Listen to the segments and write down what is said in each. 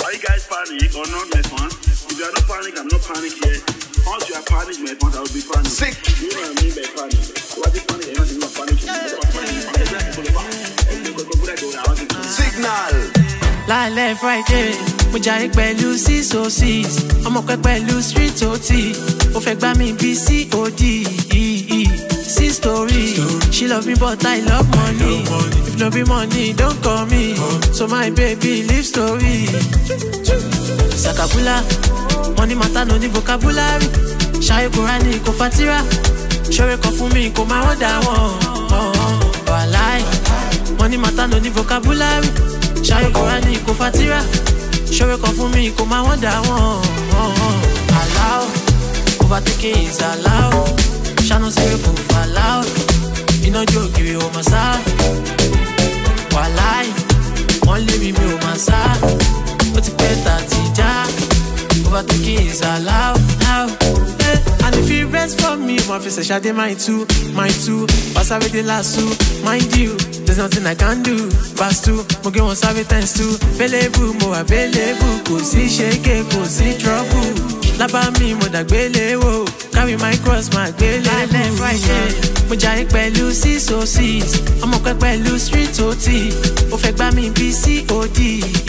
Are you guys panic or not, my man? If you are not panic, I'm not panic here. Once you are panic, my man, I will be panic. Sick. You know what I mean by panic? What is panic? I'm not panic. Signal. Lálẹ́ Friday, mo jayé pẹ̀lú 606. Ọmọ pẹ́ pẹ̀lú street OT. Ó fẹ́ gbá mi bí COD. See story. She love me but I love money. If no be money, don't call me. So my baby, live story. Sakabula, money matter no need vocabulary. Ṣayé Kùránì kò fatira. Ṣọ̀rẹ́ kan fún mi kò máa wọ́n dà wọ́n. Wàláì, money matter no need vocabulary. Ṣayé Kùránì kò fatira. Ṣọ̀rẹ́ kan fún mi kò máa wọ́n dà wọ́n. Allow, overtaking is allowed. Shano say we move loud. You know joke give you my side. Walai, only me o my side. But it better tija. Overtaking is allowed now. And if you rest for me, my face shade mine too. Pass away the last two. Mind you, there's nothing I can do. Pass two, moge won't serve it times two. Available, more available. Kò sí shake, kò sí trouble. Lábá mi mo dàgbélé wò. Carry my cross, my gbélé. Lálẹ́ Friday, mo jayé pẹ̀lú 606. Ọmọ pẹ́ pẹ̀lú street OT. Ó fẹ́ gbá mi bí COD.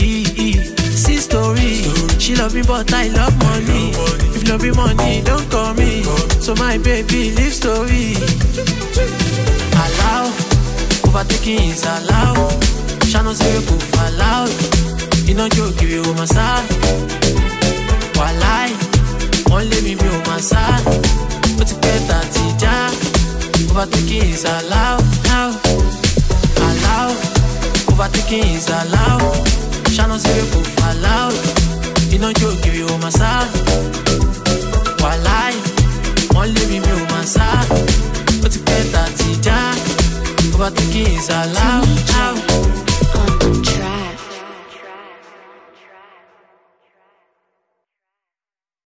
See story. She love me but I love money. If no be money, don't call me. So my baby, live story. Allow, overtaking is allowed. Shano say we move loud. You know joke give you my side. Walai, only me o my side. But it better tija. Overtaking is allowed now. Allow, overtaking is allowed. Shano say we move loud. You know joke give you my side. Walai, only me o my side. But it better tija. Overtaking is allowed now.